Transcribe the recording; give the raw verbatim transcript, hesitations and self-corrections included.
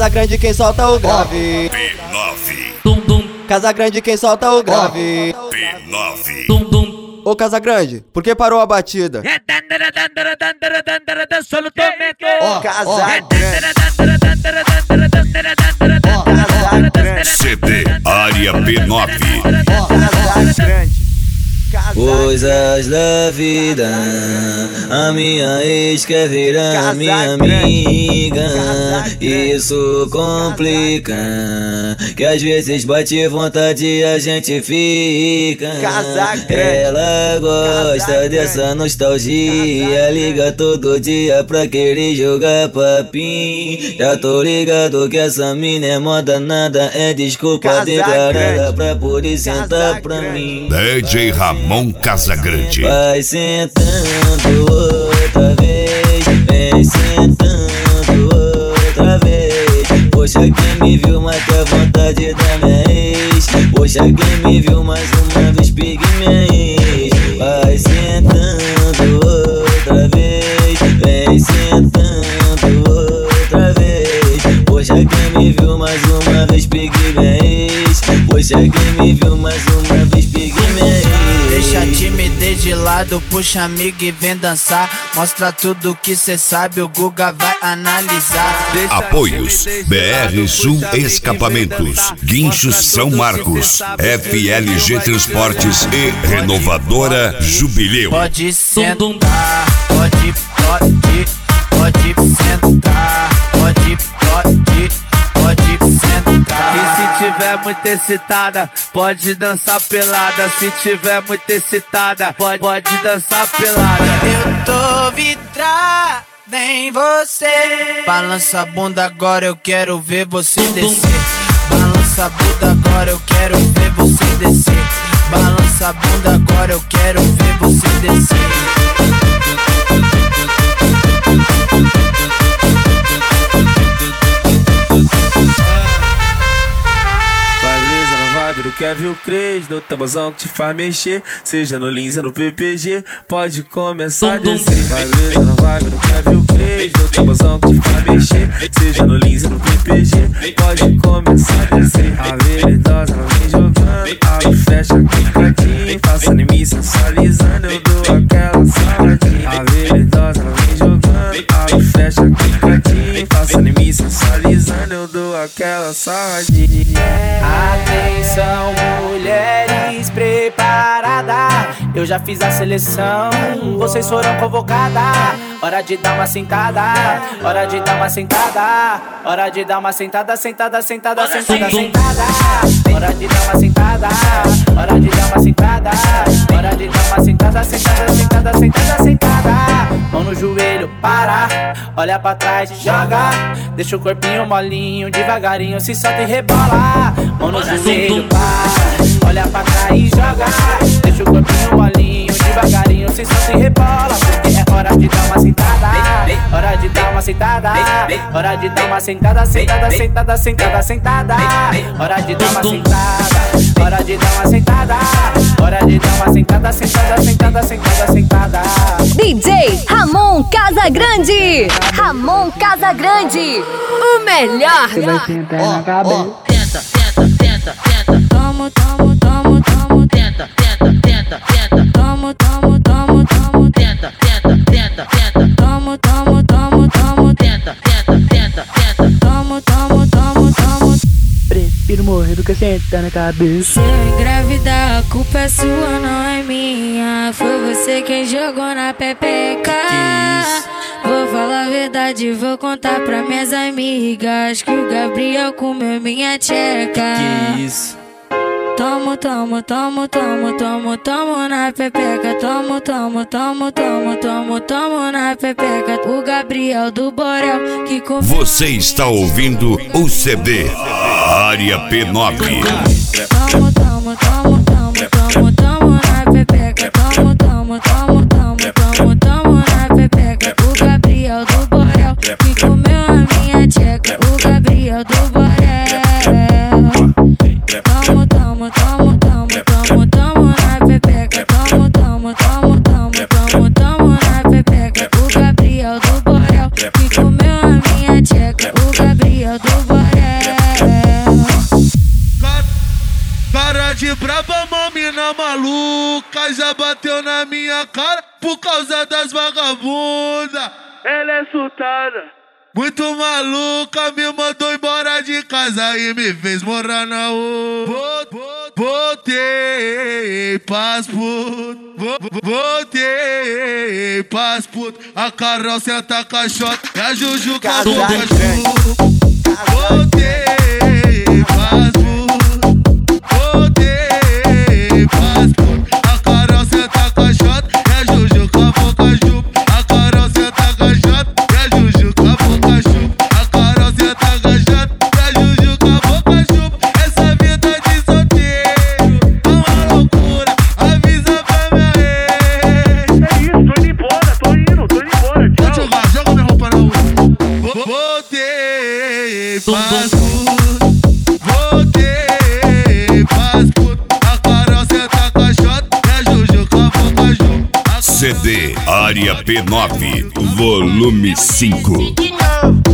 Casa Grande quem solta o grave. P nove. Dum dum. Casa Grande quem solta o grave. P nove. Dum dum. Ô Casa Grande, por que parou a batida? Solo tormento. Casa Grande. C D Área P nove. Casa Grande. Coisas da vida, a minha ex quer virar minha amiga. Isso complica, que às vezes bate vontade e a gente fica. Ela gosta dessa nostalgia, liga todo dia pra querer jogar papim. Já tô ligado que essa mina é moda, nada é desculpa declarada pra poder sentar pra mim. D J Ramon Casagrande. Vai sentando outra vez, vem sentando outra vez. Poxa, quem me viu mata a vontade da minha ex. Poxa, quem me viu mais uma vez pegue minha ex. Vai sentando outra vez, vem sentando outra vez. Poxa, quem me viu mais uma vez pegue minha ex. Poxa, quem me viu mais uma vez pegue minha ex. Deixa a timidez de lado, puxa amigo e vem dançar. Mostra tudo que cê sabe, o Guga vai analisar. Apoios B R Sul Escapamentos, Guinchos São Marcos, F L G Transportes e Renovadora Jubileu. Pode sentar, pode, pode, pode sentar, pode, pode, pode sentar. E se tiver muito excitada, pode dançar pelada. Se tiver muito excitada, pode, pode dançar pelada. Eu tô vidrada em você. Balança a bunda agora, eu quero ver você descer. Balança a bunda agora, eu quero ver você descer. Balança a bunda agora, eu quero ver você descer. Do Kevin Cres, do tambozão que te faz mexer. Seja no Lins ou no P P G, pode começar a descer. Vai ver na vibe do Kevin Cres, do tambozão que te faz mexer. Seja no Lins ou no P P G, pode começar a descer. A veridosa ela vem jogando, abre, fecha, picadinho. Passando em mim, sensualizando, eu dou aquela saladinha. A veridosa ela vem jogando, abre, fecha, picadinho. Passando em mim, sensualizando, eu dou aquela saladinha. Atenção, mulheres preparadas, eu já fiz a seleção, vocês foram convocadas. Hora de dar uma sentada, hora de dar uma sentada, hora de dar uma sentada, sentada, sentada, sentada, sentada. Hora de dar uma sentada, hora de dar uma sentada, hora de dar uma sentada, sentada, sentada, sentada, sentada. Mão no joelho, para, olha pra trás, joga. Deixa o corpinho molinho, devagarinho se solta e rebola. Mão no joelho, para, olha pra trás e joga. Deixa o corpinho molinho, devagarinho se solta e rebola. Porque é hora de dar uma sentada, hora de dar uma sentada, hora de dar uma sentada, sentada, sentada, sentada, sentada. Hora de dar uma sentada, hora de dar uma sentada, hora de dar uma sentada, sentada, sentada, sentada, sentada. D J Ramon Casagrande, Ramon Casagrande, o melhor. Tenta, tenta, tenta, tenta. Tomo, tomo, tomo, tomo. Tenta, tenta, tenta, tenta. Tomo, tomo, tomo, tomo. Tenta, tenta, tenta, tenta. Tomo, tomo, tomo, tomo. Tenta, tenta, tenta, tenta. Tomo, tomo, tomo, tomo. Prefiro morrer do que sentar na cabeça. Se eu engravidar, a culpa é sua, não é minha. Foi você quem jogou na pepeca. Vou falar a verdade, vou contar pra minhas amigas que o Gabriel comeu minha tcheca. Que isso? Tomo, tomo, tomo, tomo, tomo, tomo na pepeca. Tomo, tomo, tomo, tomo, tomo, tomo na pepeca. O Gabriel do Borel que comeu. Você está ouvindo o C D Área P nove. Tomo, tomo, tomo, tomo, tomo, tomo na pepeca. Tomo, tomo, tomo, tomo, tomo, tomo na pepeca. O Gabriel do Borel que comeu a minha tcheca. O Gabriel do Borel. Tomo, tomo, tomo, tomo, tomo, tomo na pepeca. Tomo, tomo, tomo, tomo, tomo, tomo na pepeca. O Gabriel do Borel que comeu a minha tcheca. O Gabriel do Borel. maluca já bateu na minha cara por causa das vagabundas. Ela é surtada. Muito maluca, me mandou embora de casa e me fez morar na rua. Voltei pras putas, voltei pras putas. A Carol senta caixota e a Juju com a boca chupa. Voltei pras putas, voltei pras putas. A Carol senta caixota e a Juju com a boca chupa. A Carol senta caixota e a Juju com a boca chupa. A Carol senta caixota e a Juju com a boca chupa. Essa vida de solteiro é uma loucura, avisa pra minha ex. É isso, tô indo embora, tô indo, tô indo embora. Tchau. Pode jogar, joga minha roupa na rua. Voltei pras putas, voltei pras putas. A Carol senta caixota e a Juju com a boca chupa. C D Área P nove, volume cinco. De novo.